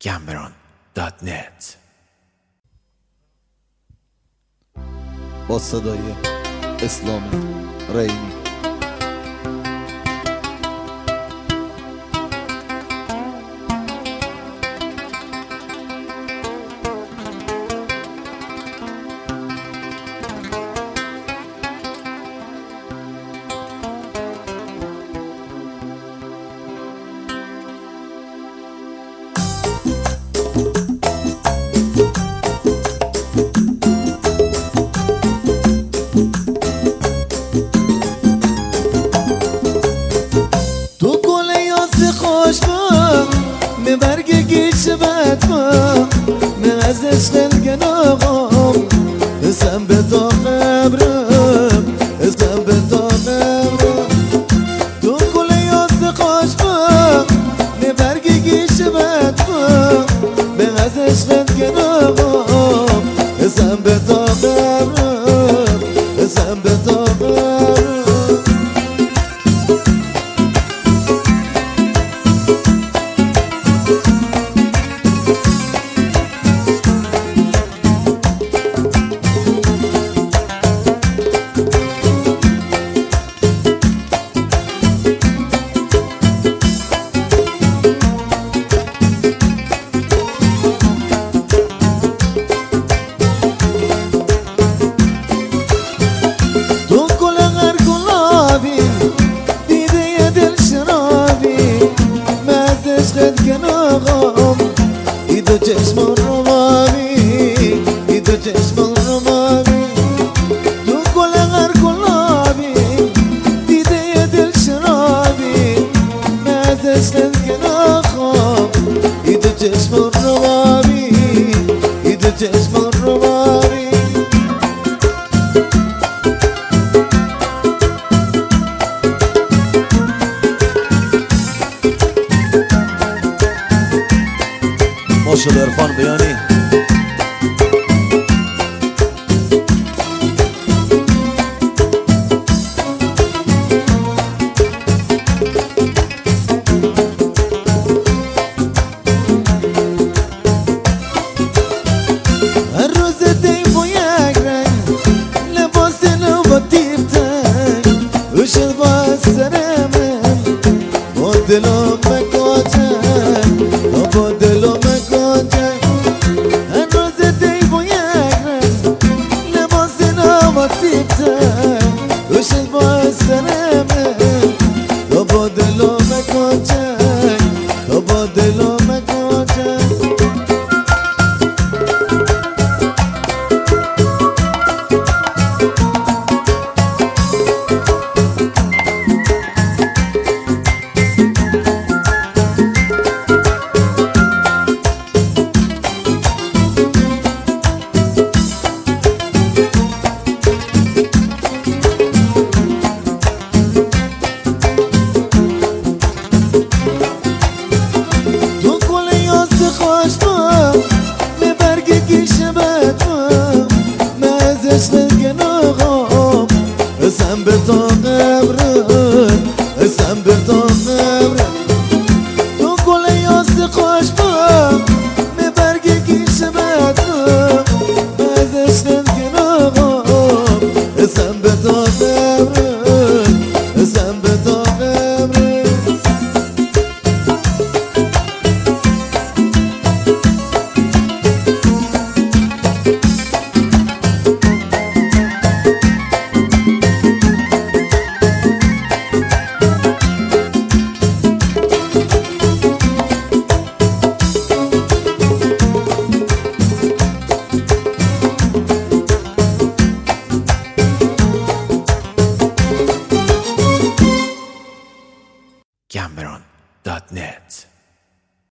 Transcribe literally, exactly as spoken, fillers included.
گمبران دات نت با صدای اسلام رحیمی. من برگ گیش بدم من از عشق گناهم ازم به تا قبرم ازم به تا قبرم تو گل یاز خوشبم من برگ گیش بدم من از عشق گناهم ازم به تا قبرم ازم به تا قبرم ایدو چشم روانی ایدو چشم روانی تو گل غر گلابی دیده ی دل شرابی من عشقت که نخوام ایدو چشم روانی ایدو چشم روانی ماشاءالله عرفان بیانی هر روز دی با یک رنگ لباس نو با تیب تنگ وشد با سر من با دلم مکاتن با دلم وشد با سر من تو با دلو مکاتن تو با دلو مکاتن ازم به تا قبرم ازم به تا قبرم تو گل یاس خوش بام می برگ گیش بدم از عشقت گناهم ازم به تا قبرم ازم به تا قبرم گمبران